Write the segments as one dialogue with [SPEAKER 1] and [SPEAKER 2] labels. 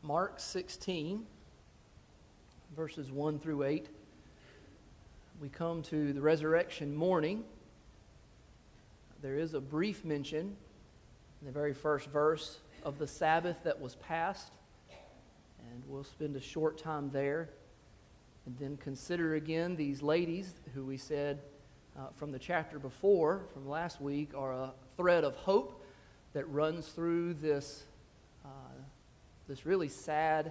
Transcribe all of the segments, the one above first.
[SPEAKER 1] Mark 16, verses 1 through 8. We come to the resurrection morning. There is a brief mention in the very first verse of the Sabbath that was passed, and we'll spend a short time there and then consider again these ladies who we said from the chapter before, from last week, are a thread of hope that runs through this really sad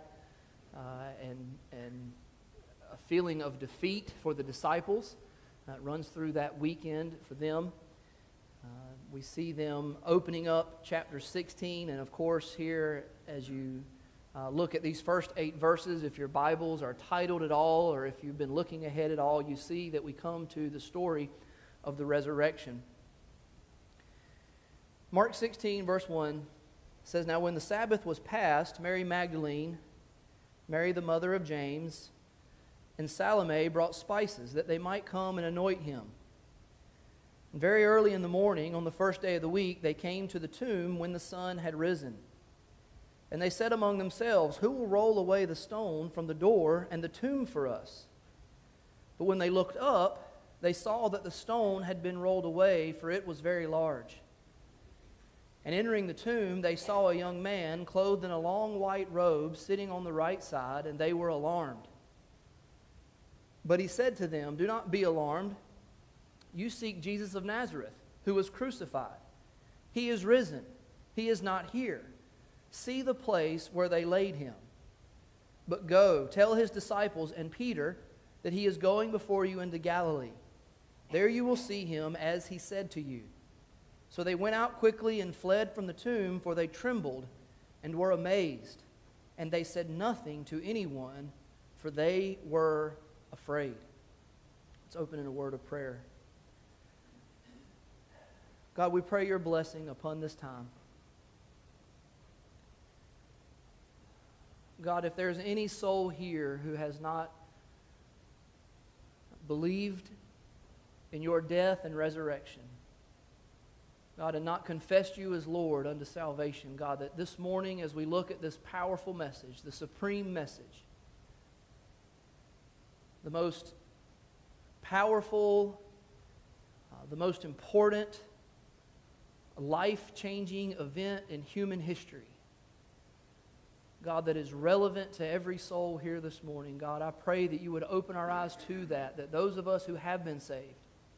[SPEAKER 1] and a feeling of defeat for the disciples. It runs through that weekend for them. We see them opening up chapter 16, and of course here as you look at these first 8 verses, if your Bibles are titled at all or if you've been looking ahead at all, you see that we come to the story of the resurrection. Mark 16 verse 1 says, "Now when the Sabbath was past, Mary Magdalene, Mary the mother of James, and Salome brought spices that they might come and anoint him. And very early in the morning, on the first day of the week, they came to the tomb when the sun had risen. And they said among themselves, 'Who will roll away the stone from the door and the tomb for us?' But when they looked up, they saw that the stone had been rolled away, for it was very large. And entering the tomb, they saw a young man clothed in a long white robe sitting on the right side, and they were alarmed. But he said to them, 'Do not be alarmed. You seek Jesus of Nazareth, who was crucified. He is risen. He is not here. See the place where they laid him. But go, tell his disciples and Peter that he is going before you into Galilee. There you will see him as he said to you.' So they went out quickly and fled from the tomb, for they trembled and were amazed. And they said nothing to anyone, for they were afraid." Let's open in a word of prayer. God, we pray your blessing upon this time. God, if there's any soul here who has not believed in your death and resurrection, God, and not confessed you as Lord unto salvation, God, that this morning as we look at this powerful message, the supreme message, the most powerful, the most important, life-changing event in human history, God, that is relevant to every soul here this morning, God, I pray that you would open our eyes to that those of us who have been saved,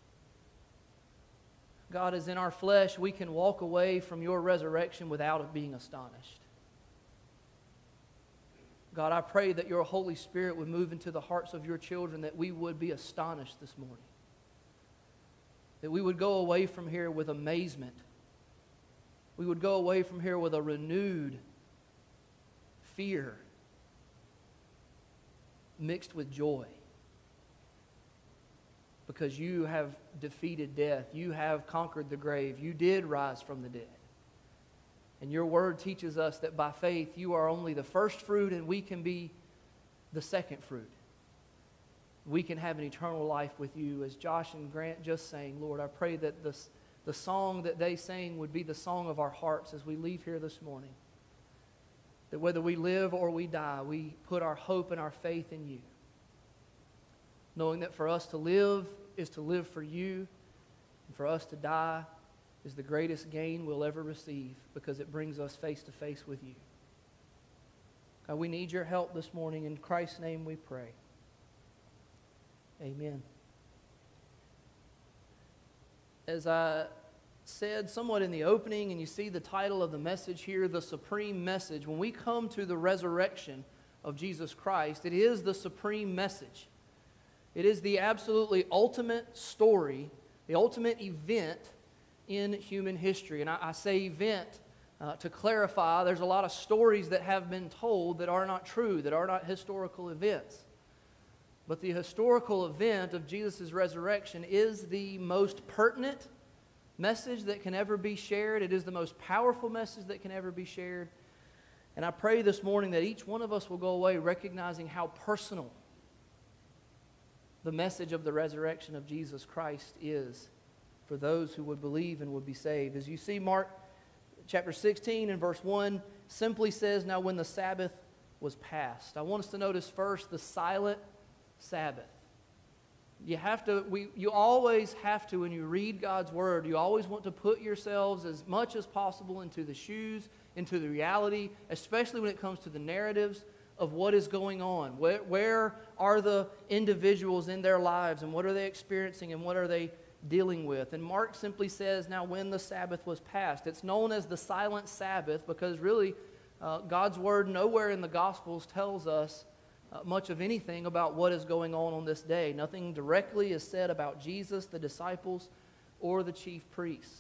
[SPEAKER 1] God, as in our flesh, we can walk away from your resurrection without being astonished. God, I pray that your Holy Spirit would move into the hearts of your children, that we would be astonished this morning. That we would go away from here with amazement. We would go away from here with a renewed fear mixed with joy. Because you have defeated death. You have conquered the grave. You did rise from the dead. And your word teaches us that by faith you are only the first fruit and we can be the second fruit. We can have an eternal life with you. As Josh and Grant just sang, Lord, I pray that the song that they sang would be the song of our hearts as we leave here this morning. That whether we live or we die, we put our hope and our faith in you. Knowing that for us to live is to live for you, and for us to die is the greatest gain we'll ever receive because it brings us face to face with you. God, we need your help this morning. In Christ's name we pray. Amen. As I said somewhat in the opening, and you see the title of the message here, The Supreme Message. When we come to the resurrection of Jesus Christ, it is the supreme message. It is the absolutely ultimate story, the ultimate event in human history. And I say event to clarify, there's a lot of stories that have been told that are not true, that are not historical events. But the historical event of Jesus' resurrection is the most pertinent message that can ever be shared. It is the most powerful message that can ever be shared. And I pray this morning that each one of us will go away recognizing how personal the message of the resurrection of Jesus Christ is for those who would believe and would be saved. As you see, Mark chapter 16 and verse 1 simply says, "Now when the Sabbath was passed. I want us to notice first the silent Sabbath. You always have to, when you read God's Word, you always want to put yourselves as much as possible into the shoes, into the reality, especially when it comes to the narratives of what is going on. Where are the individuals in their lives, and what are they experiencing, and what are they dealing with? And Mark simply says, now when the Sabbath was passed. It's known as the silent Sabbath because really God's Word nowhere in the Gospels tells us much of anything about what is going on this day. Nothing directly is said about Jesus, the disciples, or the chief priests.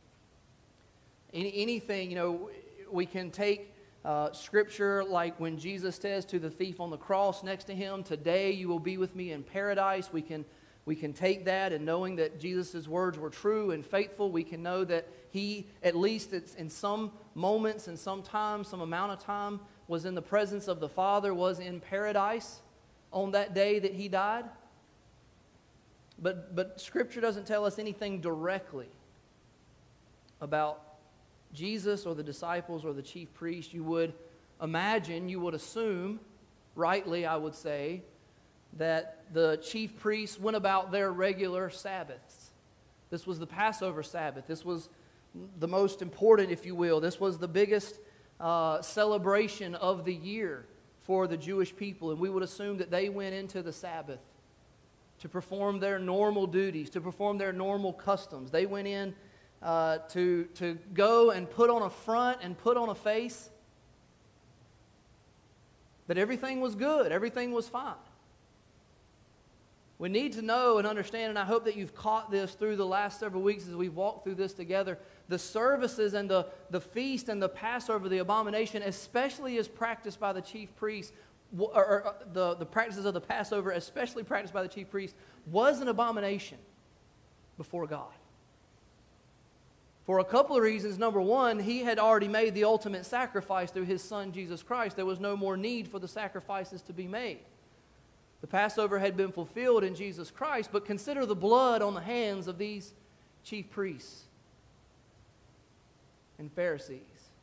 [SPEAKER 1] Anything, we can take Scripture like when Jesus says to the thief on the cross next to him, today you will be with me in paradise. We can take that, and knowing that Jesus' words were true and faithful, we can know that he, at least in some moments and some time, some amount of time, was in the presence of the Father, was in paradise on that day that he died. But Scripture doesn't tell us anything directly about Jesus or the disciples or the chief priests. You would imagine, you would assume, rightly I would say, that the chief priests went about their regular Sabbaths. This was the Passover Sabbath. This was the most important, if you will. This was the biggest celebration of the year for the Jewish people. And we would assume that they went into the Sabbath to perform their normal duties, to perform their normal customs. They went in to go and put on a front and put on a face that everything was good, everything was fine. We need to know and understand, and I hope that you've caught this through the last several weeks as we've walked through this together, the services and the feast and the Passover, the abomination, especially as practiced by the chief priests, or the practices of the Passover, especially practiced by the chief priests, was an abomination before God. For a couple of reasons. Number one, he had already made the ultimate sacrifice through his Son, Jesus Christ. There was no more need for the sacrifices to be made. The Passover had been fulfilled in Jesus Christ, but consider the blood on the hands of these chief priests and Pharisees.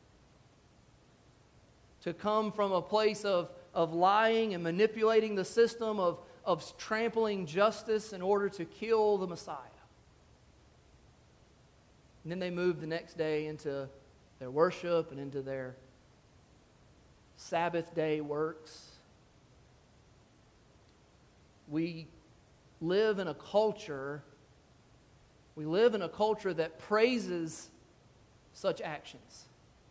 [SPEAKER 1] To come from a place of lying and manipulating the system, of trampling justice in order to kill the Messiah. And then they moved the next day into their worship and into their Sabbath day works. We live in a culture that praises such actions.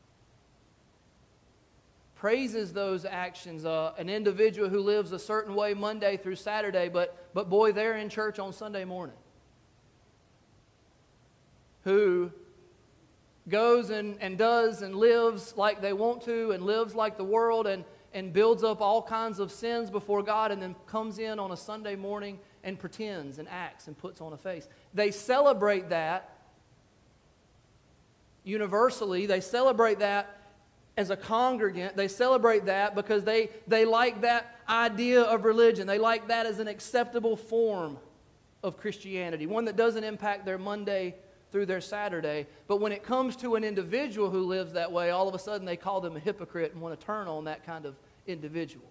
[SPEAKER 1] Praises those actions. An individual who lives a certain way Monday through Saturday, but boy, they're in church on Sunday morning. Who goes and does and lives like they want to and lives like the world and builds up all kinds of sins before God, and then comes in on a Sunday morning and pretends and acts and puts on a face. They celebrate that universally. They celebrate that as a congregant. They celebrate that because they like that idea of religion. They like that as an acceptable form of Christianity, one that doesn't impact their Monday through their Saturday. But when it comes to an individual who lives that way, all of a sudden they call them a hypocrite and want to turn on that kind of individual.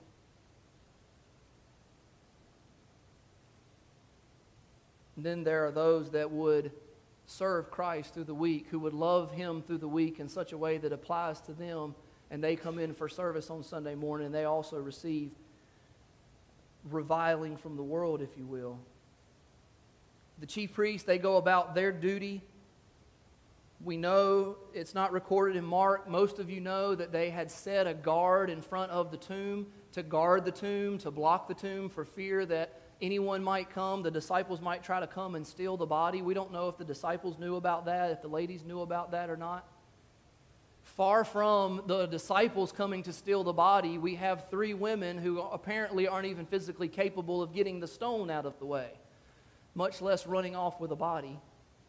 [SPEAKER 1] And then there are those that would serve Christ through the week, who would love Him through the week in such a way that applies to them, and they come in for service on Sunday morning, and they also receive reviling from the world, if you will. The chief priests, they go about their duty. We know it's not recorded in Mark. Most of you know that they had set a guard in front of the tomb to guard the tomb, to block the tomb for fear that anyone might come. The disciples might try to come and steal the body. We don't know if the disciples knew about that, if the ladies knew about that or not. Far from the disciples coming to steal the body, we have 3 women who apparently aren't even physically capable of getting the stone out of the way, much less running off with a body.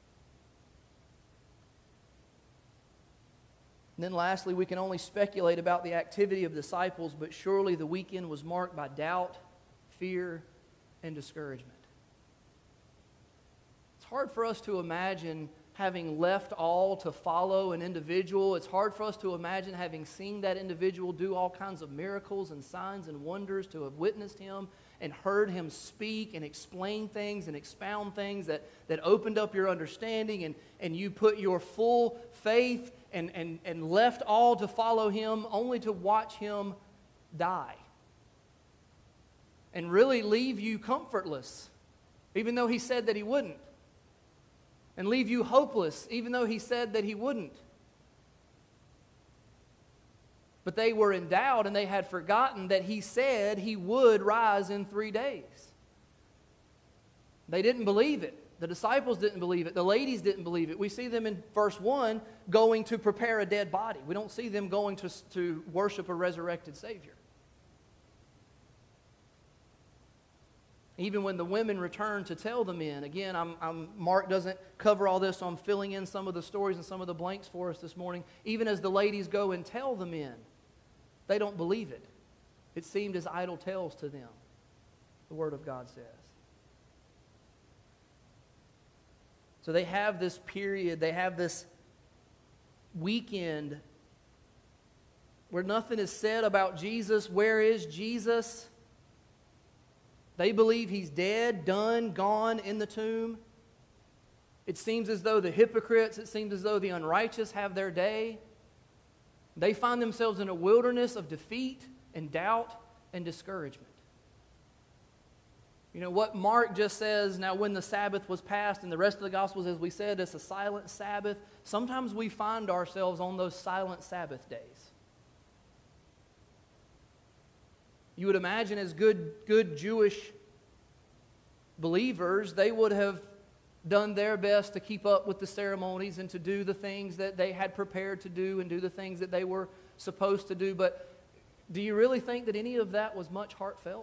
[SPEAKER 1] And then lastly, we can only speculate about the activity of disciples, but surely the weekend was marked by doubt, fear, and discouragement. It's hard for us to imagine having left all to follow an individual. It's hard for us to imagine having seen that individual do all kinds of miracles and signs and wonders, to have witnessed him and heard him speak and explain things and expound things that opened up your understanding, and you put your full faith and left all to follow him, only to watch him die and really leave you comfortless, even though he said that he wouldn't, and leave you hopeless, even though he said that he wouldn't. But they were in doubt, and they had forgotten that he said he would rise in 3 days. They didn't believe it. The disciples didn't believe it. The ladies didn't believe it. We see them in verse 1 going to prepare a dead body. We don't see them going to worship a resurrected Savior. Even when the women return to tell the men, again, Mark doesn't cover all this, so I'm filling in some of the stories and some of the blanks for us this morning. Even as the ladies go and tell the men, they don't believe it. It seemed as idle tales to them, the Word of God says. So they have this period, they have this weekend where nothing is said about Jesus. Where is Jesus? They believe he's dead, done, gone in the tomb. It seems as though the hypocrites, it seems as though the unrighteous have their day. They find themselves in a wilderness of defeat and doubt and discouragement. You know what Mark just says, now when the Sabbath was passed, and the rest of the Gospels, as we said, it's a silent Sabbath. Sometimes we find ourselves on those silent Sabbath days. You would imagine as good Jewish believers, they would have done their best to keep up with the ceremonies and to do the things that they had prepared to do and do the things that they were supposed to do. But do you really think that any of that was much heartfelt?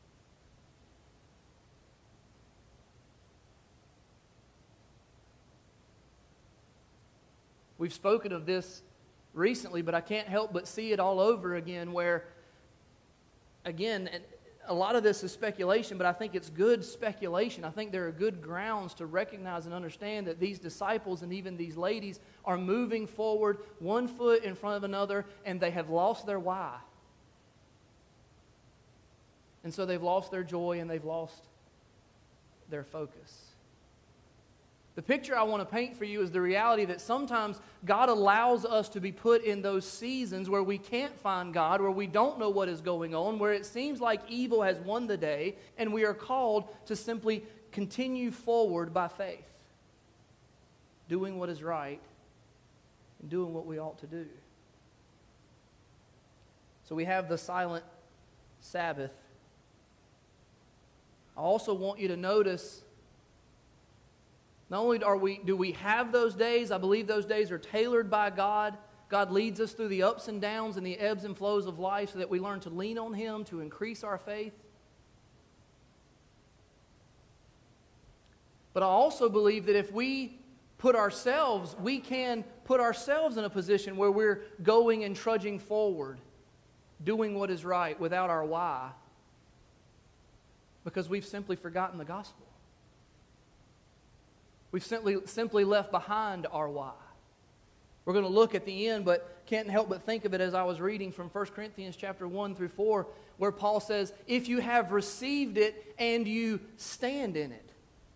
[SPEAKER 1] We've spoken of this recently, but I can't help but see it all over again where, again, a lot of this is speculation, but I think it's good speculation. I think there are good grounds to recognize and understand that these disciples and even these ladies are moving forward one foot in front of another, and they have lost their why. And so they've lost their joy and they've lost their focus. The picture I want to paint for you is the reality that sometimes God allows us to be put in those seasons where we can't find God, where we don't know what is going on, where it seems like evil has won the day, and we are called to simply continue forward by faith, doing what is right and doing what we ought to do. So we have the silent Sabbath. I also want you to notice, not only do we have those days, I believe those days are tailored by God. God leads us through the ups and downs and the ebbs and flows of life so that we learn to lean on Him to increase our faith. But I also believe that if we can put ourselves in a position where we're going and trudging forward, doing what is right without our why, because we've simply forgotten the gospel. We've simply left behind our why. We're going to look at the end, but can't help but think of it as I was reading from 1 Corinthians chapter 1 through 4, where Paul says, if you have received it and you stand in it.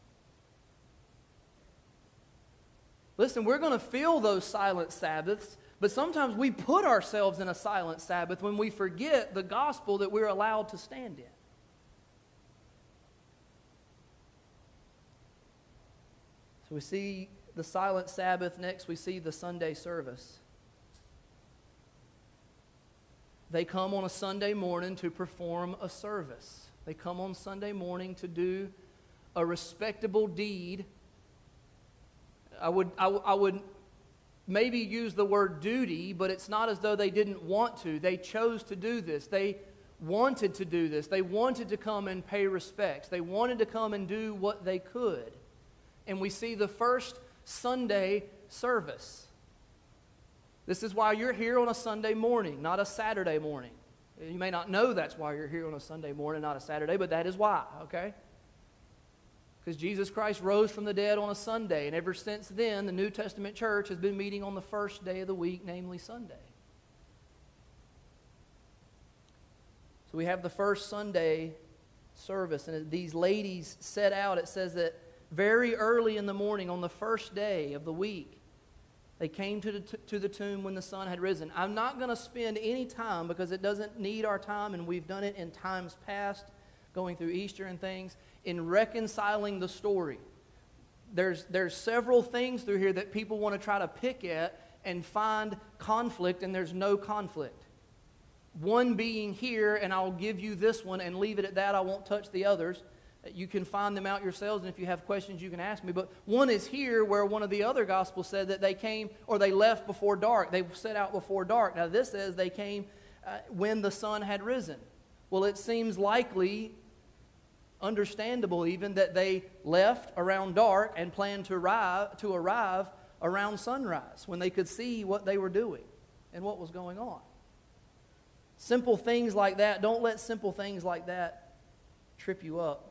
[SPEAKER 1] Listen, we're going to feel those silent Sabbaths, but sometimes we put ourselves in a silent Sabbath when we forget the gospel that we're allowed to stand in. We see the silent Sabbath. Next, we see the Sunday service. They come on a Sunday morning to perform a service. They come on Sunday morning to do a respectable deed. I would maybe use the word duty, but it's not as though they didn't want to. They chose to do this. They wanted to do this. They wanted to come and pay respects. They wanted to come and do what they could. And we see the first Sunday service. This is why you're here on a Sunday morning, not a Saturday morning. You may not know that's why you're here on a Sunday morning, not a Saturday, but that is why, okay? Because Jesus Christ rose from the dead on a Sunday, and ever since then, the New Testament church has been meeting on the first day of the week, namely Sunday. So we have the first Sunday service, and these ladies set out. It says that very early in the morning on the first day of the week, they came to the tomb when the sun had risen. I'm not going to spend any time, because it doesn't need our time, and we've done it in times past, going through Easter and things, in reconciling the story. There's several things through here that people want to try to pick at and find conflict, and there's no conflict. One being here, and I'll give you this one and leave it at that. I won't touch the others. You can find them out yourselves, and if you have questions, you can ask me. But one is here where one of the other Gospels said that they came, or they left before dark. They set out before dark. Now this says they came when the sun had risen. Well, it seems likely, understandable even, that they left around dark and planned to arrive around sunrise, when they could see what they were doing and what was going on. Simple things like that. Don't let simple things like that trip you up.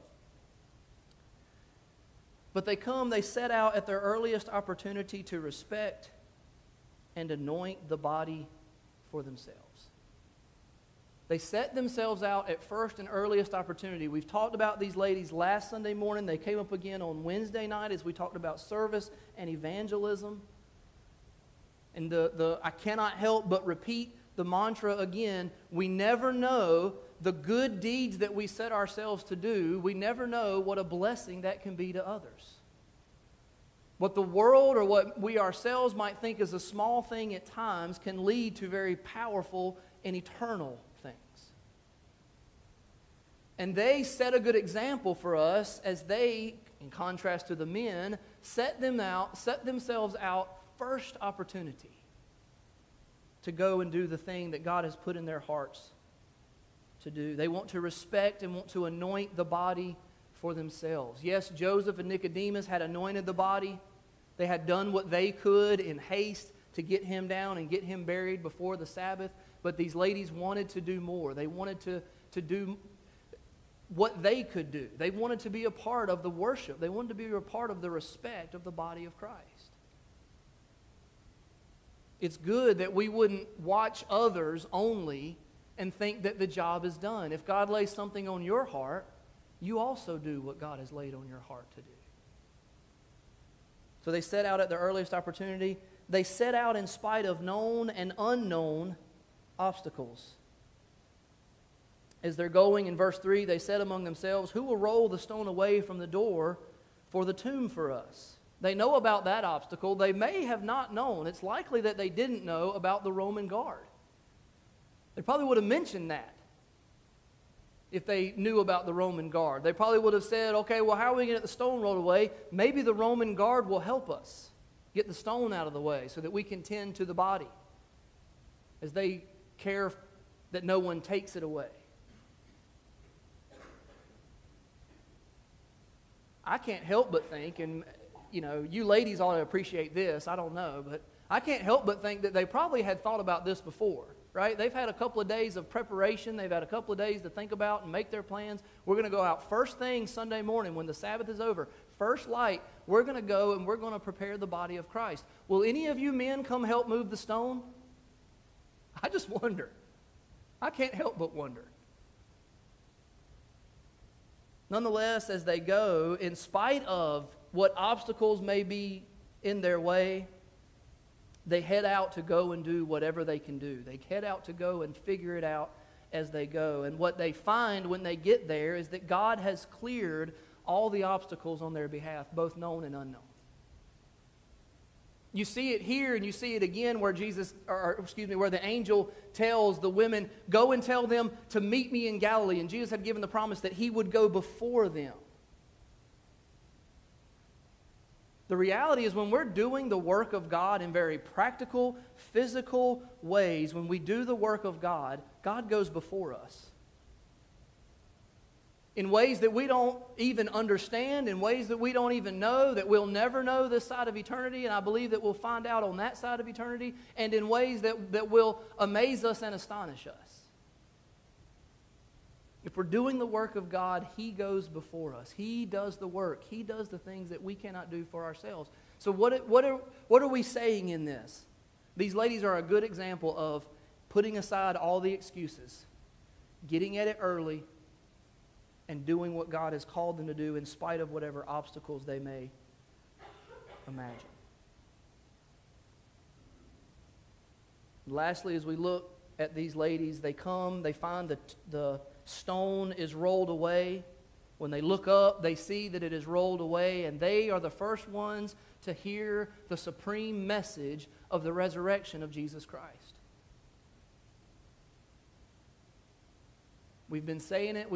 [SPEAKER 1] But they set out at their earliest opportunity to respect and anoint the body for themselves. They set themselves out at first and earliest opportunity. We've talked about these ladies last Sunday morning. They came up again on Wednesday night as we talked about service and evangelism. And I cannot help but repeat the mantra again. We never know the good deeds that we set ourselves to do. We never know what a blessing that can be to others. What the world or what we ourselves might think is a small thing at times can lead to very powerful and eternal things. And they set a good example for us as they, in contrast to the men, set themselves out first opportunity to go and do the thing that God has put in their hearts to do. They want to respect and want to anoint the body for themselves. Yes, Joseph and Nicodemus had anointed the body. They had done what they could in haste to get him down and get him buried before the Sabbath. But these ladies wanted to do more. They wanted to do what they could do. They wanted to be a part of the worship. They wanted to be a part of the respect of the body of Christ. It's good that we wouldn't watch others only and think that the job is done. If God lays something on your heart, you also do what God has laid on your heart to do. So they set out at their earliest opportunity. They set out in spite of known and unknown obstacles. As they're going, in verse 3, they said among themselves, "Who will roll the stone away from the door for the tomb for us?" They know about that obstacle. They may have not known. It's likely that they didn't know about the Roman guard. They probably would have mentioned that if they knew about the Roman guard. They probably would have said, okay, well, how are we going to get the stone rolled away? Maybe the Roman guard will help us get the stone out of the way so that we can tend to the body as they care that no one takes it away. I can't help but think, and you ladies ought to appreciate this, I don't know, but I can't help but think that they probably had thought about this before, right? They've had a couple of days of preparation. They've had a couple of days to think about and make their plans. We're going to go out first thing Sunday morning when the Sabbath is over. First light, we're going to go and we're going to prepare the body of Christ. Will any of you men come help move the stone? I just wonder. I can't help but wonder. Nonetheless, as they go, in spite of what obstacles may be in their way, they head out to go and do whatever they can do. They head out to go and figure it out as they go. And what they find when they get there is that God has cleared all the obstacles on their behalf, both known and unknown. You see it here, and you see it again where where the angel tells the women, "Go and tell them to meet me in Galilee." And Jesus had given the promise that he would go before them. The reality is when we're doing the work of God in very practical, physical ways, when we do the work of God, God goes before us. In ways that we don't even understand, in ways that we don't even know, that we'll never know this side of eternity, and I believe that we'll find out on that side of eternity, and in ways that will amaze us and astonish us. If we're doing the work of God, He goes before us. He does the work. He does the things that we cannot do for ourselves. So what are we saying in this? These ladies are a good example of putting aside all the excuses, getting at it early, and doing what God has called them to do in spite of whatever obstacles they may imagine. Lastly, as we look at these ladies, they come, they find that the stone is rolled away. When they look up, they see that it is rolled away, and they are the first ones to hear the supreme message of the resurrection of Jesus Christ. We've been saying it,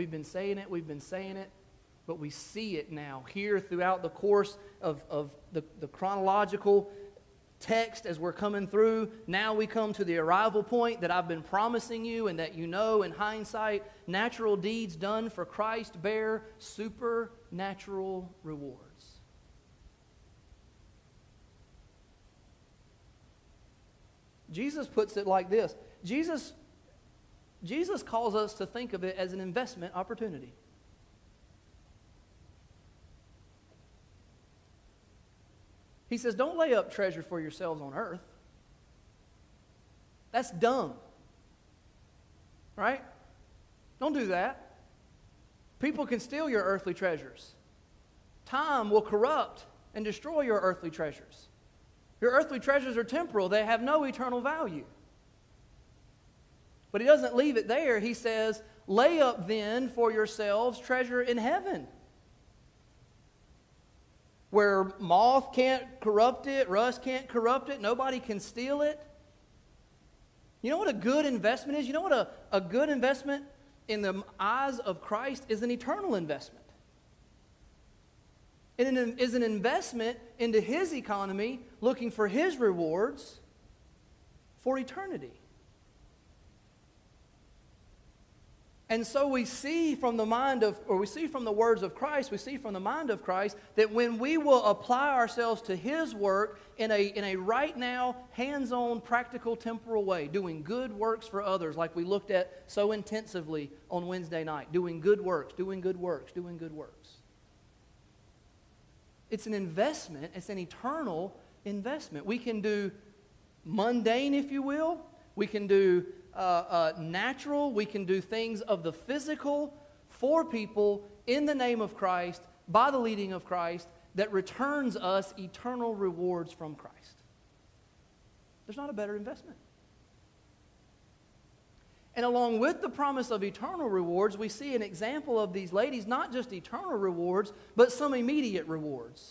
[SPEAKER 1] but we see it now here throughout the course of the chronological text as we're coming through. Now we come to the arrival point that I've been promising you and that you know in hindsight. Natural deeds done for Christ bear supernatural rewards. Jesus puts it like this. Jesus calls us to think of it as an investment opportunity. He says, don't lay up treasure for yourselves on earth. That's dumb. Right? Don't do that. People can steal your earthly treasures. Time will corrupt and destroy your earthly treasures. Your earthly treasures are temporal. They have no eternal value. But he doesn't leave it there. He says, lay up then for yourselves treasure in heaven, where moth can't corrupt it, rust can't corrupt it, nobody can steal it. You know what a good investment is? You know what a good investment in the eyes of Christ is? An eternal investment. It is an investment into His economy, looking for His rewards for eternity. And so we see from the words of Christ, we see from the mind of Christ that when we will apply ourselves to His work in a right now, hands-on, practical, temporal way, doing good works for others, like we looked at so intensively on Wednesday night, doing good works, doing good works, doing good works. It's an investment. It's an eternal investment. We can do mundane, if you will. We can do natural. We can do things of the physical for people in the name of Christ, by the leading of Christ, that returns us eternal rewards from Christ. There's not a better investment. And along with the promise of eternal rewards, we see an example of these ladies, not just eternal rewards, but some immediate rewards.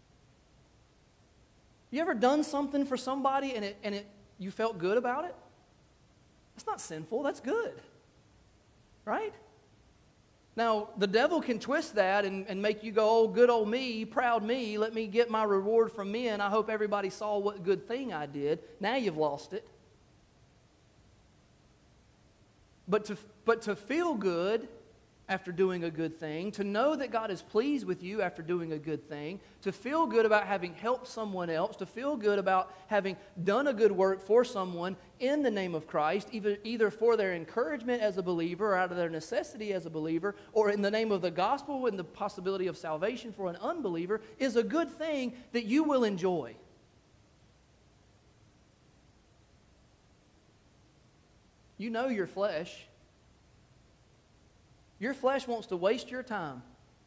[SPEAKER 1] You ever done something for somebody and you felt good about it? That's not sinful, that's good. Right? Now, the devil can twist that and make you go, oh, good old me, proud me, let me get my reward from men. I hope everybody saw what good thing I did. Now you've lost it. But to feel good after doing a good thing, to know that God is pleased with you after doing a good thing, to feel good about having helped someone else, to feel good about having done a good work for someone in the name of Christ, either for their encouragement as a believer or out of their necessity as a believer, or in the name of the gospel and the possibility of salvation for an unbeliever, is a good thing that you will enjoy. You know your flesh. Your flesh wants to waste your time.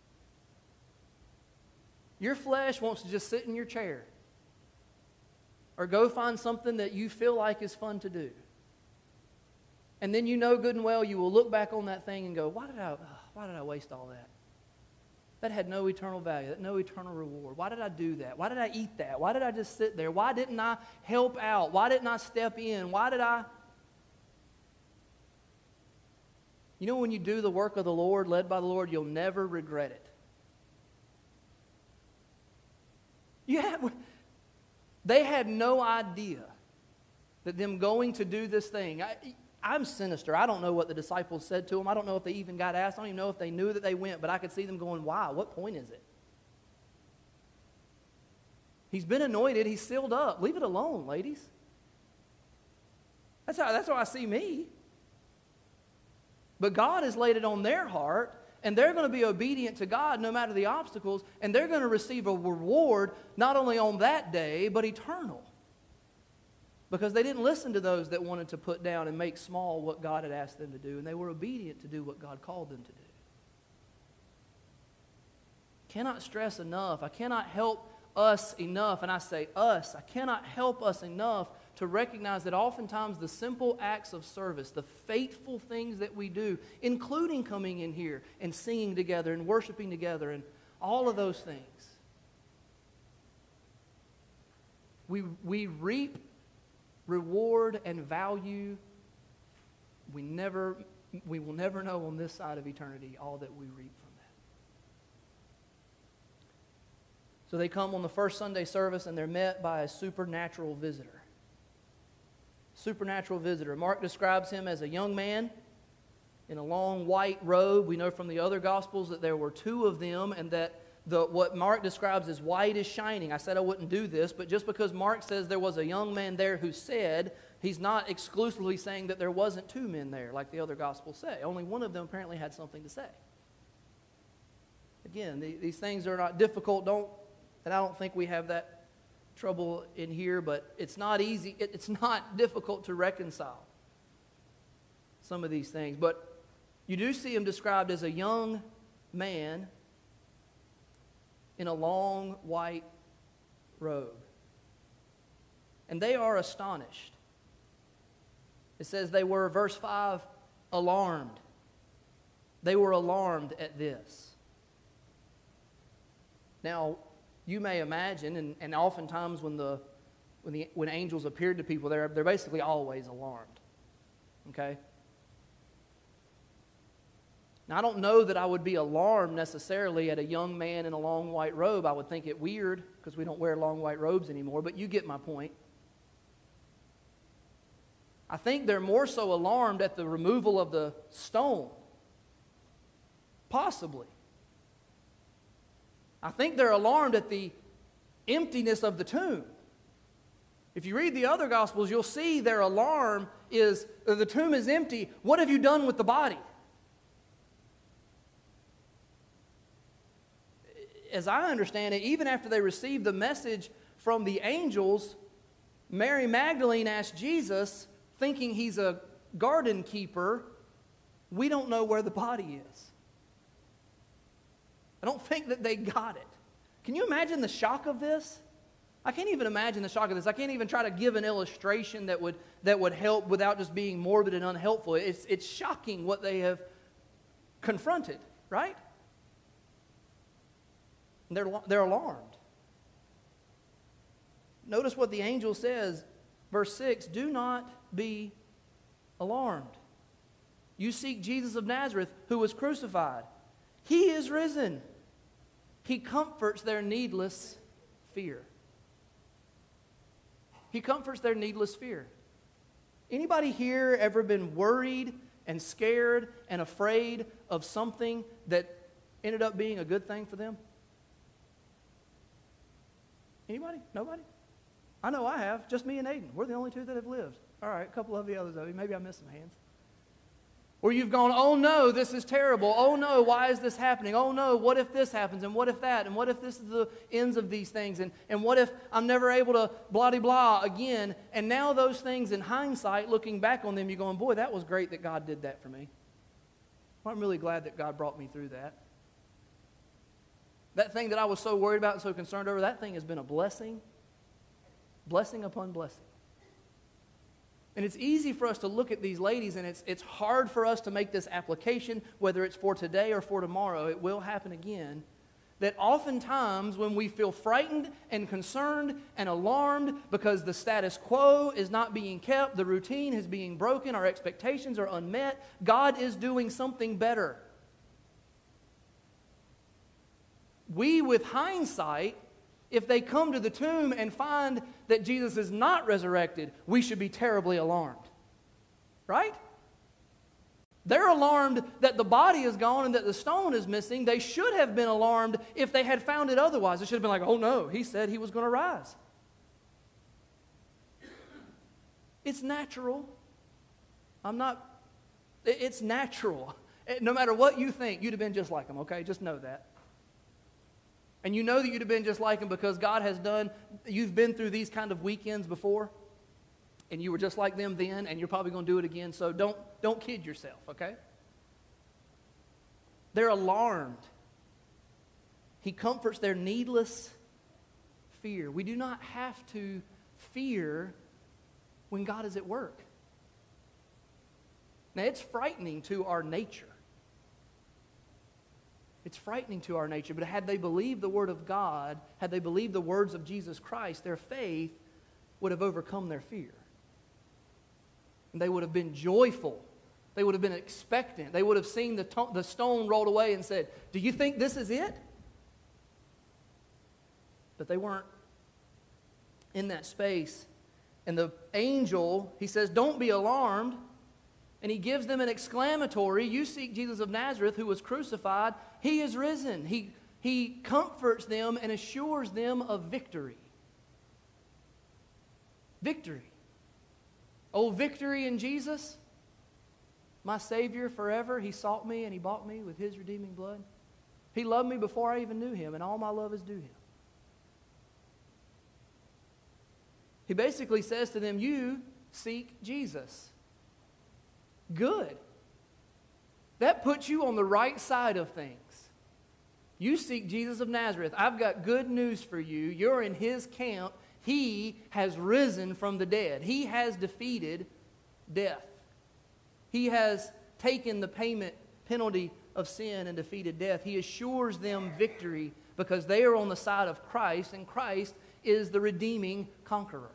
[SPEAKER 1] Your flesh wants to just sit in your chair or go find something that you feel like is fun to do. And then you know good and well you will look back on that thing and go, why did I waste all that? That had no eternal value, that no eternal reward. Why did I do that? Why did I eat that? Why did I just sit there? Why didn't I help out? Why didn't I step in? Why did I... You know, when you do the work of the Lord, led by the Lord, you'll never regret it. They had no idea that them going to do this thing. I'm sinister. I don't know what the disciples said to them. I don't know if they even got asked. I don't even know if they knew that they went, but I could see them going, why? What point is it? He's been anointed. He's sealed up. Leave it alone, ladies. That's how I see me. But God has laid it on their heart, and they're going to be obedient to God no matter the obstacles, and they're going to receive a reward not only on that day, but eternal. Because they didn't listen to those that wanted to put down and make small what God had asked them to do, and they were obedient to do what God called them to do. Cannot stress enough. I cannot help us enough, and I say us, I cannot help us enough to recognize that oftentimes the simple acts of service, the faithful things that we do, including coming in here and singing together and worshiping together and all of those things, we reap reward and value. We will never know on this side of eternity all that we reap from that. So they come on the first Sunday service and they're met by a supernatural visitor. Supernatural visitor. Mark describes him as a young man in a long white robe. We know from the other Gospels that there were two of them, and that what Mark describes as white is shining. I said I wouldn't do this, but just because Mark says there was a young man there who said, he's not exclusively saying that there wasn't two men there like the other Gospels say. Only one of them apparently had something to say. Again, these things are not difficult. And I don't think we have that trouble in here, but it's not easy. It's not difficult to reconcile some of these things. But you do see him described as a young man in a long white robe. And they are astonished. It says they were, verse 5, alarmed. They were alarmed at this. Now, you may imagine, and oftentimes when angels appeared to people, they're basically always alarmed. Okay? Now, I don't know that I would be alarmed necessarily at a young man in a long white robe. I would think it weird because we don't wear long white robes anymore, but you get my point. I think they're more so alarmed at the removal of the stone. Possibly. I think they're alarmed at the emptiness of the tomb. If you read the other Gospels, you'll see their alarm is, the tomb is empty. What have you done with the body? As I understand it, even after they received the message from the angels, Mary Magdalene asked Jesus, thinking he's a garden keeper, we don't know where the body is. I don't think that they got it. Can you imagine the shock of this? I can't even imagine the shock of this. I can't even try to give an illustration that would help without just being morbid and unhelpful. It's shocking what they have confronted, right? They're alarmed. Notice what the angel says, verse 6, do not be alarmed. You seek Jesus of Nazareth, who was crucified. He is risen. He comforts their needless fear. He comforts their needless fear. Anybody here ever been worried and scared and afraid of something that ended up being a good thing for them? Anybody? Nobody? I know I have. Just me and Aiden. We're the only two that have lived. All right, a couple of the others of you. Maybe I missed some hands. Or you've gone, oh no, this is terrible. Oh no, why is this happening? Oh no, what if this happens? And what if that? And what if this is the ends of these things? And what if I'm never able to blah-de-blah again? And now those things in hindsight, looking back on them, you're going, boy, that was great that God did that for me. Well, I'm really glad that God brought me through that. That thing that I was so worried about and so concerned over, that thing has been a blessing. Blessing upon blessing. And it's easy for us to look at these ladies, and it's hard for us to make this application, whether it's for today or for tomorrow. It will happen again. That oftentimes when we feel frightened and concerned and alarmed because the status quo is not being kept, the routine is being broken, our expectations are unmet, God is doing something better. We, with hindsight, if they come to the tomb and find that Jesus is not resurrected, we should be terribly alarmed. Right? They're alarmed that the body is gone and that the stone is missing. They should have been alarmed if they had found it otherwise. They should have been like, oh no, he said he was going to rise. It's natural. I'm not It's natural. No matter what you think, you'd have been just like them, okay? Just know that. And you know that you'd have been just like them because God has done, you've been through these kind of weekends before, and you were just like them then, and you're probably going to do it again, so don't kid yourself, okay? They're alarmed. He comforts their needless fear. We do not have to fear when God is at work. Now, it's frightening to our nature. It's frightening to our nature, but had they believed the Word of God, had they believed the words of Jesus Christ, their faith would have overcome their fear. And they would have been joyful. They would have been expectant. They would have seen the stone rolled away and said, "Do you think this is it?" But they weren't in that space. And the angel, he says, "Don't be alarmed." And he gives them an exclamatory, "You seek Jesus of Nazareth who was crucified. He is risen." He comforts them and assures them of victory. Victory. Oh, victory in Jesus, my Savior forever. He sought me and He bought me with His redeeming blood. He loved me before I even knew Him, and all my love is due Him. He basically says to them, you seek Jesus. Good. That puts you on the right side of things. You seek Jesus of Nazareth. I've got good news for you. You're in His camp. He has risen from the dead. He has defeated death. He has taken the penalty of sin and defeated death. He assures them victory because they are on the side of Christ, and Christ is the redeeming conqueror.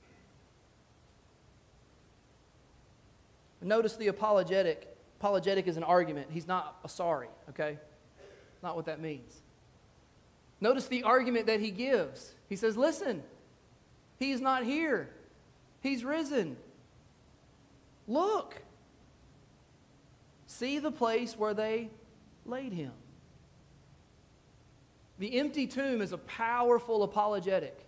[SPEAKER 1] Notice the apologetic. Apologetic is an argument. He's not a sorry, okay? Not what that means. Notice the argument that he gives. He says, listen, He's not here. He's risen. Look. See the place where they laid Him. The empty tomb is a powerful apologetic.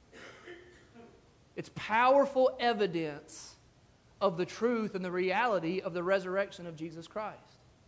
[SPEAKER 1] It's powerful evidence of the truth and the reality of the resurrection of Jesus Christ.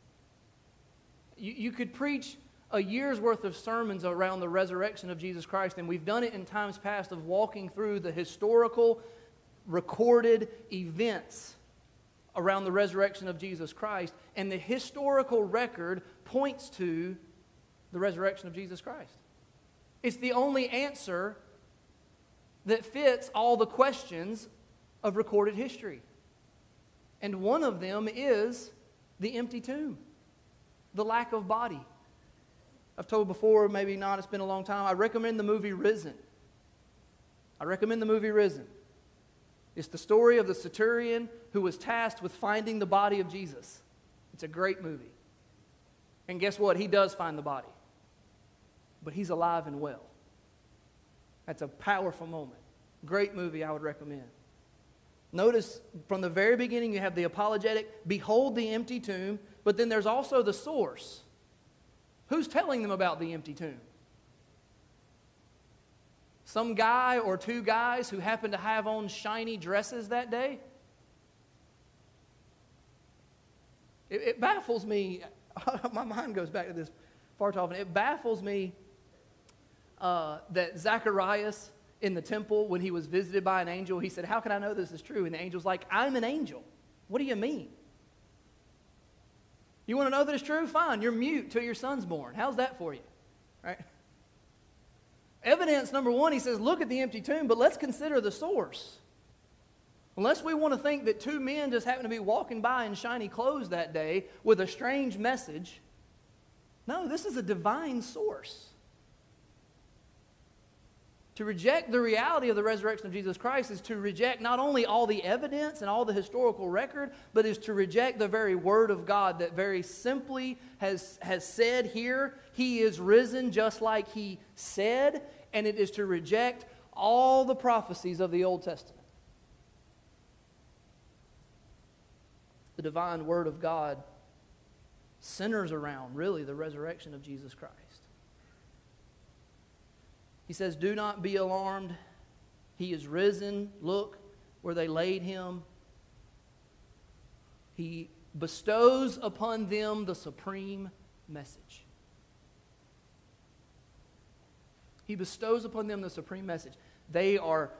[SPEAKER 1] You could preach a year's worth of sermons around the resurrection of Jesus Christ, and we've done it in times past of walking through the historical, recorded events around the resurrection of Jesus Christ, and the historical record points to the resurrection of Jesus Christ. It's the only answer that fits all the questions of recorded history. And one of them is the empty tomb, the lack of body. I've told before, maybe not, it's been a long time. I recommend the movie Risen. It's the story of the centurion who was tasked with finding the body of Jesus. It's a great movie. And guess what? He does find the body. But he's alive and well. That's a powerful moment. Great movie, I would recommend. Notice from the very beginning you have the apologetic, behold the empty tomb, but then there's also the source. Who's telling them about the empty tomb? Some guy or two guys who happened to have on shiny dresses that day? It baffles me. My mind goes back to this far too often. It baffles me that Zacharias in the temple, when he was visited by an angel, he said, how can I know this is true? And the angel's like, I'm an angel. What do you mean? You want to know that it's true? Fine, you're mute till your son's born. How's that for you? Right? Evidence number one, he says, look at the empty tomb, but let's consider the source. Unless we want to think that two men just happened to be walking by in shiny clothes that day with a strange message. No, this is a divine source. To reject the reality of the resurrection of Jesus Christ is to reject not only all the evidence and all the historical record, but is to reject the very Word of God that very simply has said here, He is risen just like He said, and it is to reject all the prophecies of the Old Testament. The divine Word of God centers around, really, the resurrection of Jesus Christ. He says, do not be alarmed. He is risen. Look where they laid Him. He bestows upon them the supreme message. He bestows upon them the supreme message. They are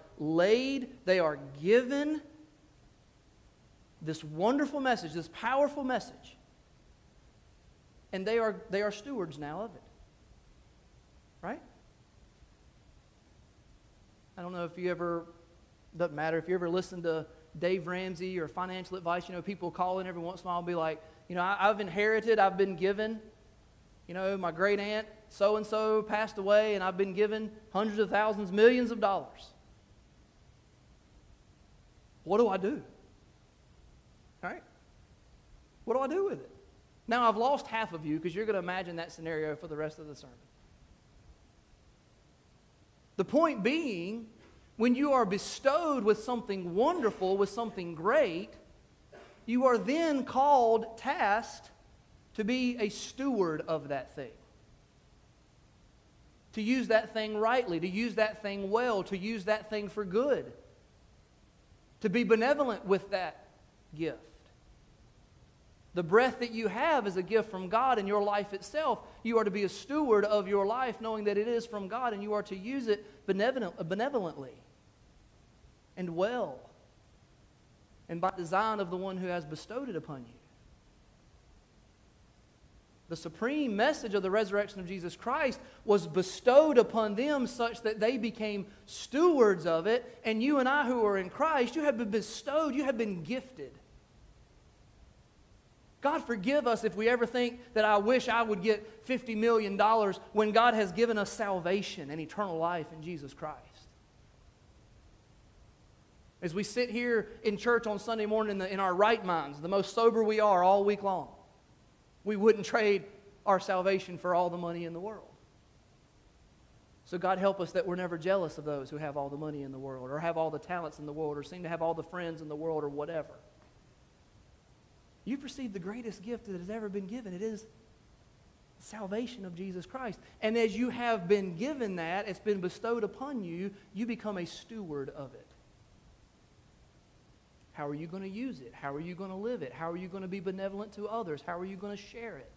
[SPEAKER 1] given this wonderful message, this powerful message. And they are stewards now of it. Right? I don't know if you ever, doesn't matter, if you ever listen to Dave Ramsey or financial advice, people call in every once in a while and be like, I've been given, my great aunt so-and-so passed away and I've been given hundreds of thousands, millions of dollars. What do I do? All right? What do I do with it? Now, I've lost half of you because you're going to imagine that scenario for the rest of the sermon. The point being, when you are bestowed with something wonderful, with something great, you are then called, tasked, to be a steward of that thing. To use that thing rightly, to use that thing well, to use that thing for good. To be benevolent with that gift. The breath that you have is a gift from God in your life itself. You are to be a steward of your life, knowing that it is from God, and you are to use it benevolently and well, and by design of the one who has bestowed it upon you. The supreme message of the resurrection of Jesus Christ was bestowed upon them such that they became stewards of it, and you and I who are in Christ, you have been bestowed, you have been gifted. God forgive us if we ever think that I wish I would get $50 million when God has given us salvation and eternal life in Jesus Christ. As we sit here in church on Sunday morning in our right minds, the most sober we are all week long, we wouldn't trade our salvation for all the money in the world. So God help us that we're never jealous of those who have all the money in the world or have all the talents in the world or seem to have all the friends in the world or whatever. You've received the greatest gift that has ever been given. It is the salvation of Jesus Christ. And as you have been given that, it's been bestowed upon you, you become a steward of it. How are you going to use it? How are you going to live it? How are you going to be benevolent to others? How are you going to share it?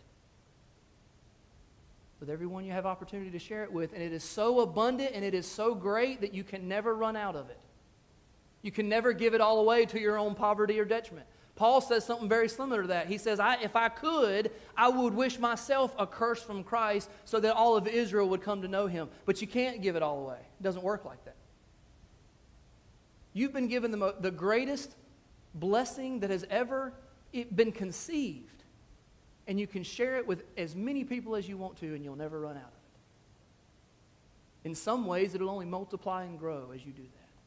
[SPEAKER 1] With everyone you have opportunity to share it with. And it is so abundant and it is so great that you can never run out of it. You can never give it all away to your own poverty or detriment. Paul says something very similar to that. He says, if I could, I would wish myself a curse from Christ so that all of Israel would come to know him. But you can't give it all away. It doesn't work like that. You've been given the greatest blessing that has ever been conceived. And you can share it with as many people as you want to, and you'll never run out of it. In some ways, it'll only multiply and grow as you do that.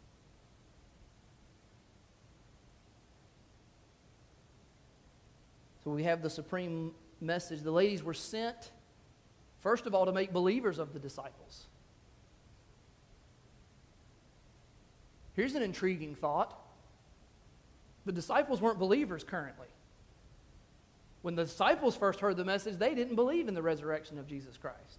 [SPEAKER 1] So we have the supreme message. The ladies were sent, first of all, to make believers of the disciples. Here's an intriguing thought. The disciples weren't believers currently. When the disciples first heard the message, they didn't believe in the resurrection of Jesus Christ.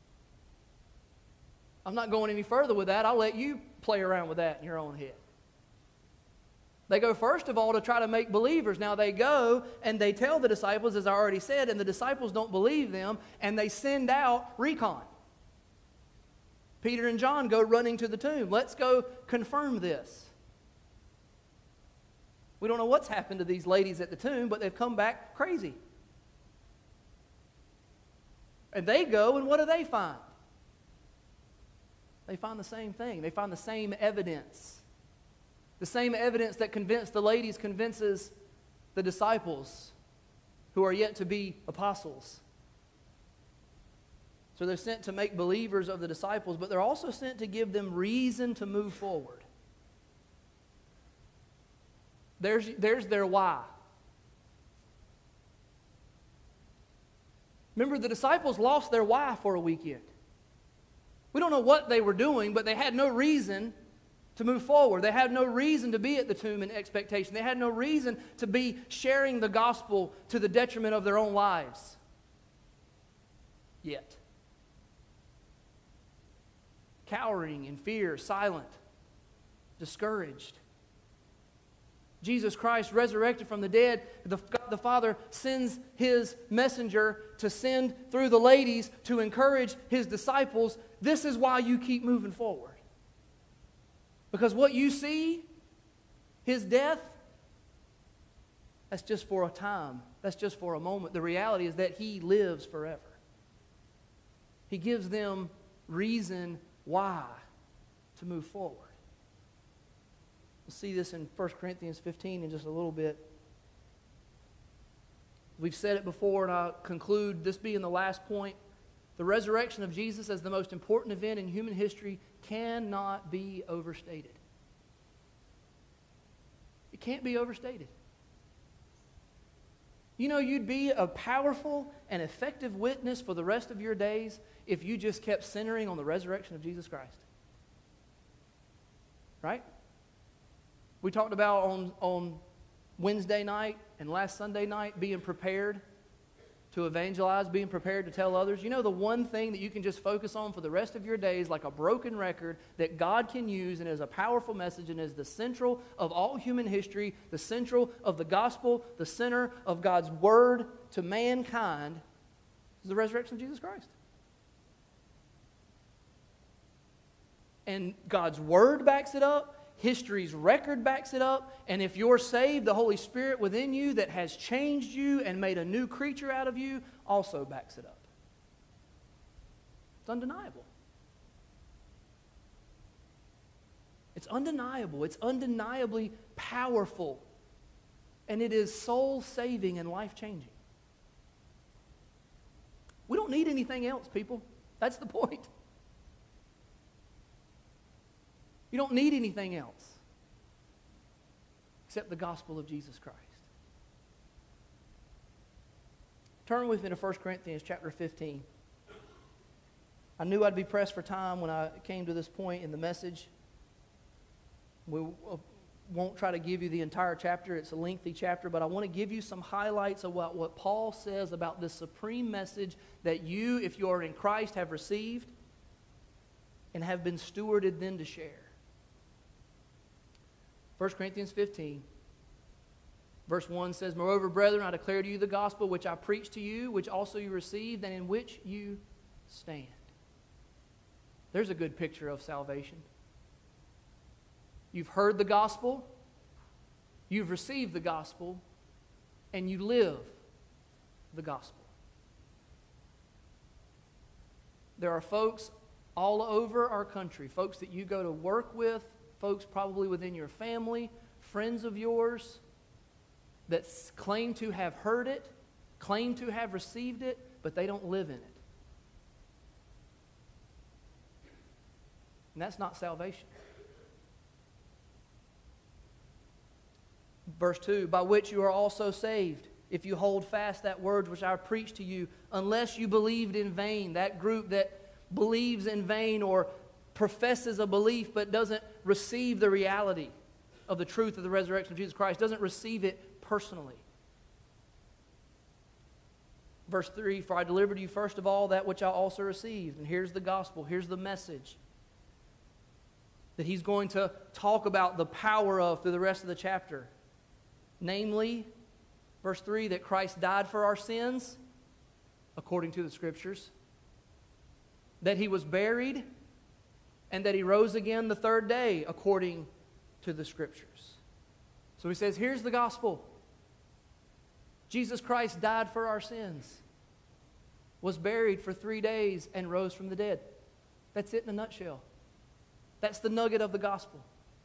[SPEAKER 1] I'm not going any further with that. I'll let you play around with that in your own head. They go first of all to try to make believers. Now they go and they tell the disciples, as I already said, and the disciples don't believe them, and they send out recon. Peter and John go running to the tomb. Let's go confirm this. We don't know what's happened to these ladies at the tomb, but they've come back crazy. And they go, and what do they find? They find the same thing. They find the same evidence. The same evidence that convinced the ladies convinces the disciples who are yet to be apostles. So they're sent to make believers of the disciples, but they're also sent to give them reason to move forward. There's their why. Remember, the disciples lost their why for a weekend. We don't know what they were doing, but they had no reason to move forward. They had no reason to be at the tomb in expectation. They had no reason to be sharing the gospel to the detriment of their own lives. Yet. Cowering in fear, silent, discouraged. Jesus Christ resurrected from the dead, God the Father sends His messenger to send through the ladies to encourage His disciples. This is why you keep moving forward. Because what you see, His death, that's just for a time. That's just for a moment. The reality is that He lives forever. He gives them reason why to move forward. We'll see this in 1 Corinthians 15 in just a little bit. We've said it before, and I'll conclude this being the last point. The resurrection of Jesus as the most important event in human history cannot be overstated. It can't be overstated. You know, you'd be a powerful and effective witness for the rest of your days if you just kept centering on the resurrection of Jesus Christ. Right? We talked about on Wednesday night and last Sunday night being prepared to evangelize, being prepared to tell others. You know, the one thing that you can just focus on for the rest of your days, like a broken record, that God can use and is a powerful message and is the central of all human history, the central of the gospel, the center of God's word to mankind, is the resurrection of Jesus Christ. And God's word backs it up. History's record backs it up. And if you're saved, the Holy Spirit within you that has changed you and made a new creature out of you also backs it up. It's undeniable. It's undeniable. It's undeniably powerful. And it is soul-saving and life-changing. We don't need anything else, people. That's the point. You don't need anything else except the gospel of Jesus Christ. Turn with me to 1 Corinthians chapter 15. I knew I'd be pressed for time when I came to this point in the message. We won't try to give you the entire chapter. It's a lengthy chapter, but I want to give you some highlights of what Paul says about this supreme message that you, if you are in Christ, have received and have been stewarded then to share. 1 Corinthians 15, verse 1 says, "Moreover, brethren, I declare to you the gospel which I preached to you, which also you received, and in which you stand." There's a good picture of salvation. You've heard the gospel, you've received the gospel, and you live the gospel. There are folks all over our country, folks that you go to work with, folks probably within your family, friends of yours that claim to have heard it, claim to have received it, but they don't live in it. And that's not salvation. Verse 2, "By which you are also saved, if you hold fast that word which I preached to you, unless you believed in vain." That group that believes in vain or professes a belief but doesn't receive the reality of the truth of the resurrection of Jesus Christ, doesn't receive it personally. Verse 3, "For I delivered to you first of all that which I also received." And here's the gospel, here's the message that he's going to talk about the power of through the rest of the chapter. Namely, verse 3, that Christ died for our sins, according to the Scriptures, that He was buried, and that He rose again the third day, according to the Scriptures. So he says, here's the gospel. Jesus Christ died for our sins, was buried for 3 days, and rose from the dead. That's it in a nutshell. That's the nugget of the gospel.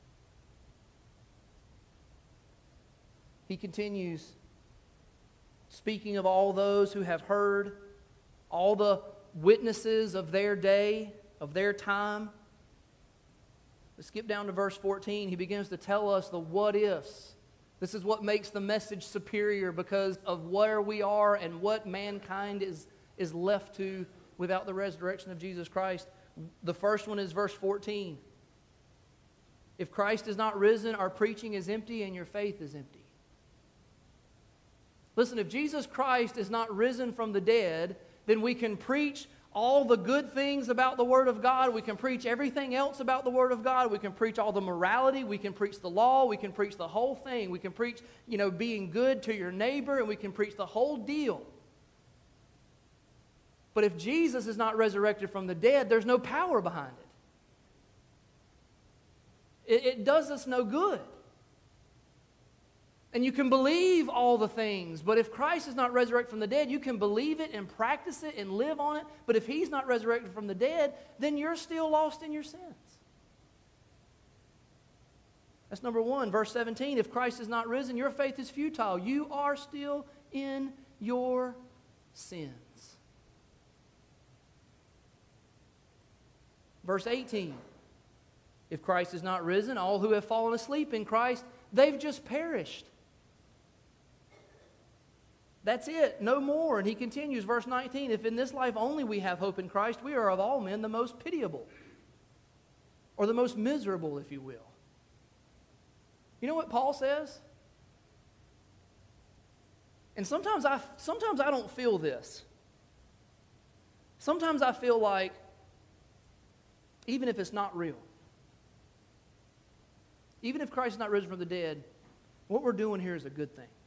[SPEAKER 1] He continues, speaking of all those who have heard, all the witnesses of their day, of their time. Let's skip down to verse 14. He begins to tell us the what-ifs. This is what makes the message superior because of where we are and what mankind is left to without the resurrection of Jesus Christ. The first one is verse 14. "If Christ is not risen, our preaching is empty and your faith is empty." Listen, if Jesus Christ is not risen from the dead, then we can preach all the good things about the Word of God. We can preach everything else about the Word of God. We can preach all the morality. We can preach the law. We can preach the whole thing. We can preach, being good to your neighbor, and we can preach the whole deal. But if Jesus is not resurrected from the dead, there's no power behind it. It does us no good. And you can believe all the things, but if Christ is not resurrected from the dead, you can believe it and practice it and live on it. But if He's not resurrected from the dead, then you're still lost in your sins. That's number one. Verse 17, if Christ is not risen, your faith is futile. You are still in your sins. Verse 18, if Christ is not risen, all who have fallen asleep in Christ, they've just perished. That's it, no more. And he continues, verse 19, if in this life only we have hope in Christ, we are of all men the most pitiable, or the most miserable, if you will. You know what Paul says? And sometimes I don't feel this. Sometimes I feel like, even if it's not real, even if Christ is not risen from the dead, what we're doing here is a good thing.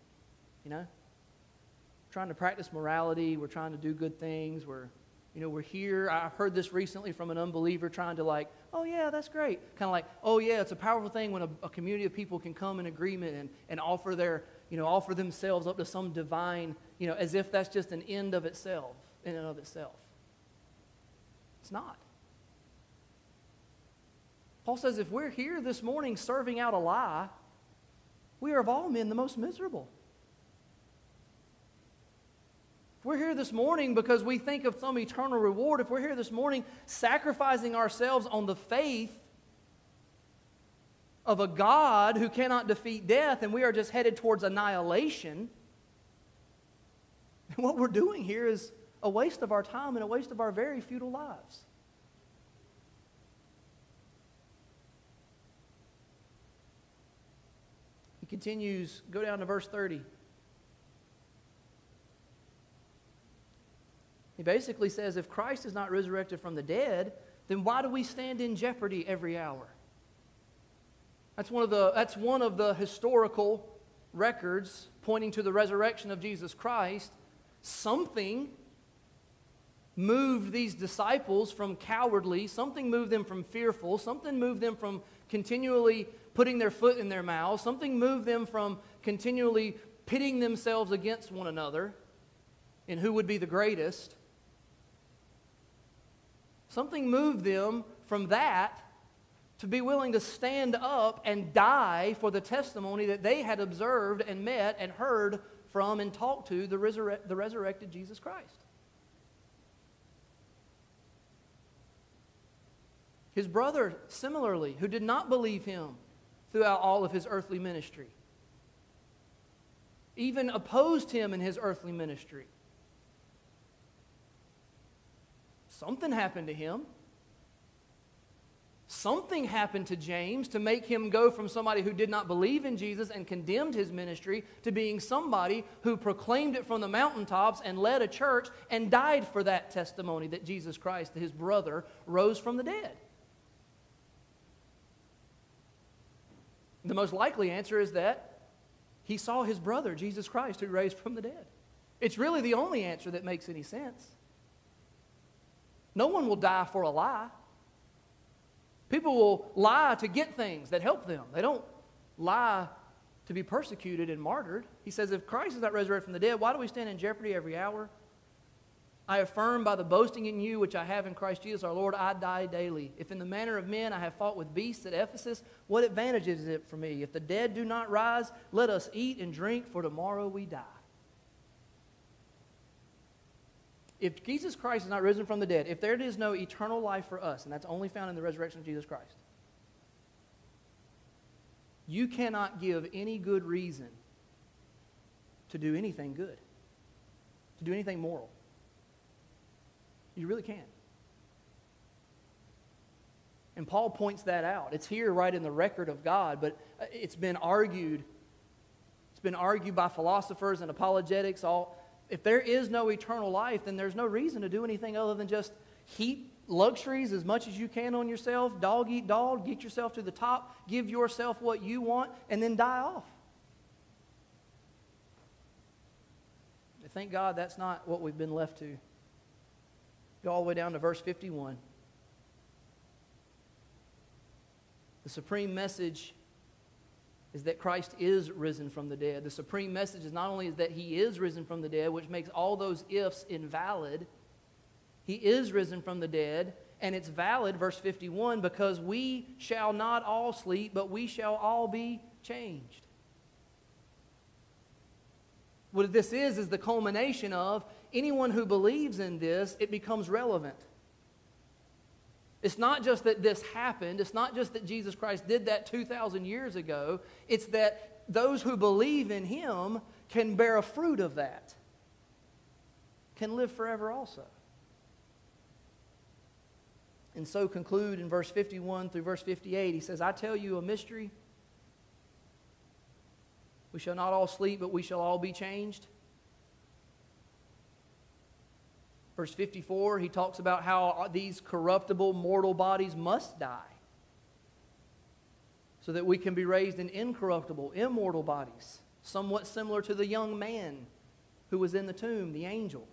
[SPEAKER 1] Trying to practice morality. We're trying to do good things. We're here. I've heard this recently from an unbeliever trying to oh yeah, that's great. Kind of like, oh yeah, it's a powerful thing when a community of people can come in agreement and offer offer themselves up to some divine, as if that's just an end of itself, in and of itself. It's not. Paul says if we're here this morning serving out a lie, we are of all men the most miserable. If we're here this morning because we think of some eternal reward, if we're here this morning sacrificing ourselves on the faith of a God who cannot defeat death and we are just headed towards annihilation, what we're doing here is a waste of our time and a waste of our very futile lives. He continues, go down to verse 30. He basically says, if Christ is not resurrected from the dead, then why do we stand in jeopardy every hour? That's one of the historical records pointing to the resurrection of Jesus Christ. Something moved these disciples from cowardly, something moved them from fearful, something moved them from continually putting their foot in their mouth, something moved them from continually pitting themselves against one another and who would be the greatest. Something moved them from that to be willing to stand up and die for the testimony that they had observed and met and heard from and talked to the resurrected Jesus Christ. His brother, similarly, who did not believe him throughout all of his earthly ministry, even opposed him in his earthly ministry. Something happened to him. Something happened to James to make him go from somebody who did not believe in Jesus and condemned his ministry to being somebody who proclaimed it from the mountaintops and led a church and died for that testimony that Jesus Christ, his brother, rose from the dead. The most likely answer is that he saw his brother, Jesus Christ, who raised from the dead. It's really the only answer that makes any sense. No one will die for a lie. People will lie to get things that help them. They don't lie to be persecuted and martyred. He says, if Christ is not resurrected from the dead, why do we stand in jeopardy every hour? I affirm by the boasting in you which I have in Christ Jesus our Lord, I die daily. If in the manner of men I have fought with beasts at Ephesus, what advantage is it for me? If the dead do not rise, let us eat and drink, for tomorrow we die. If Jesus Christ is not risen from the dead, if there is no eternal life for us, and that's only found in the resurrection of Jesus Christ, you cannot give any good reason to do anything good, to do anything moral. You really can't. And Paul points that out. It's here right in the record of God, but it's been argued. It's been argued by philosophers and apologetics If there is no eternal life, then there's no reason to do anything other than just heap luxuries as much as you can on yourself, dog eat dog, get yourself to the top, give yourself what you want, and then die off. Thank God that's not what we've been left to. Go all the way down to verse 51. The supreme message is that Christ is risen from the dead. The supreme message is not only is that He is risen from the dead, which makes all those ifs invalid. He is risen from the dead, and it's valid, verse 51, because we shall not all sleep, but we shall all be changed. What this is the culmination of anyone who believes in this, it becomes relevant. It's not just that this happened. It's not just that Jesus Christ did that 2,000 years ago. It's that those who believe in Him can bear a fruit of that, can live forever also. And so conclude in verse 51 through verse 58. He says, I tell you a mystery. We shall not all sleep, but we shall all be changed. Verse 54, he talks about how these corruptible mortal bodies must die so that we can be raised in incorruptible, immortal bodies, somewhat similar to the young man who was in the tomb, the angel.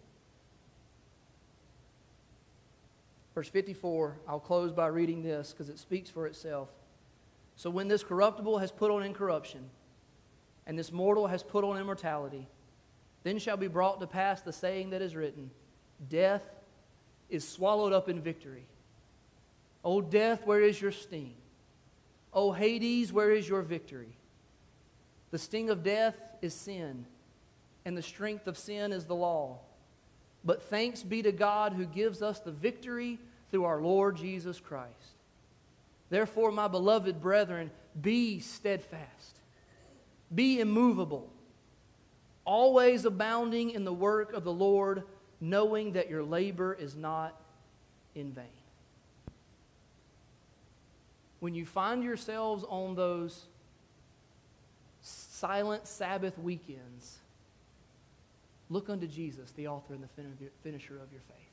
[SPEAKER 1] Verse 54, I'll close by reading this because it speaks for itself. So when this corruptible has put on incorruption, and this mortal has put on immortality, then shall be brought to pass the saying that is written, death is swallowed up in victory. O death, where is your sting? O Hades, where is your victory? The sting of death is sin, and the strength of sin is the law. But thanks be to God who gives us the victory through our Lord Jesus Christ. Therefore, my beloved brethren, be steadfast. Be immovable, always abounding in the work of the Lord, knowing that your labor is not in vain. When you find yourselves on those silent Sabbath weekends, look unto Jesus, the author and the finisher of your faith.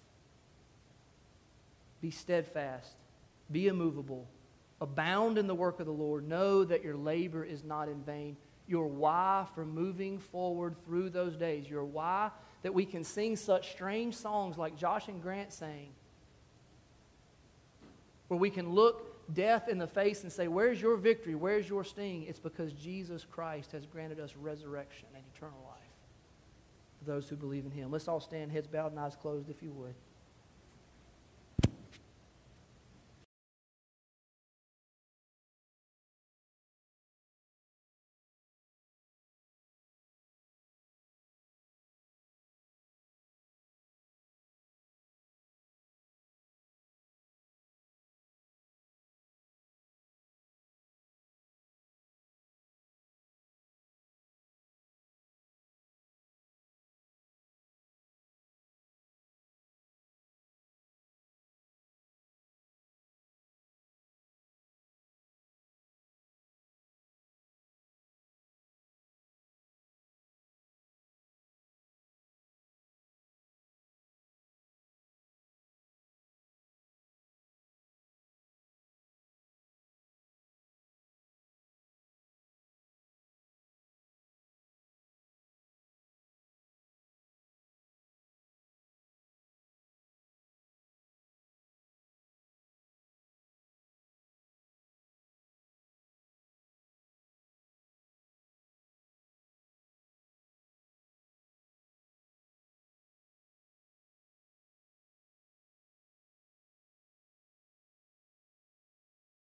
[SPEAKER 1] Be steadfast, be immovable, abound in the work of the Lord. Know that your labor is not in vain. Your why for moving forward through those days. Your why that we can sing such strange songs like Josh and Grant sang, where we can look death in the face and say, where's your victory? Where's your sting? It's because Jesus Christ has granted us resurrection and eternal life for those who believe in Him. Let's all stand, heads bowed and eyes closed, if you would.